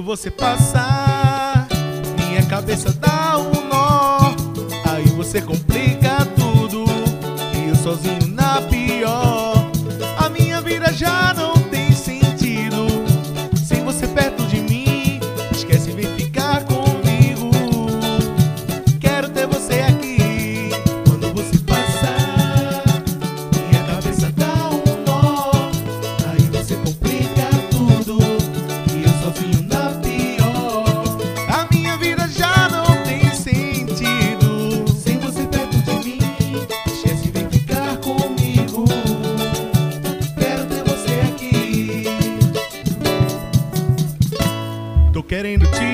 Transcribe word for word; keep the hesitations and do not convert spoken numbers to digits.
você passar, minha cabeça dá um nó. Aí você complica tudo e eu sozinho na pior. A minha vida já não tem sentido sem você perto de mim. Esquece, vem ficar comigo. Quero ter você aqui. Quando você passar, minha cabeça dá um nó. Aí você complica tudo e eu sozinho na pior. A minha vida já não tem sentido sem você perto de mim. Esquece, vem ficar comigo. Quero ter você aqui. Tô querendo te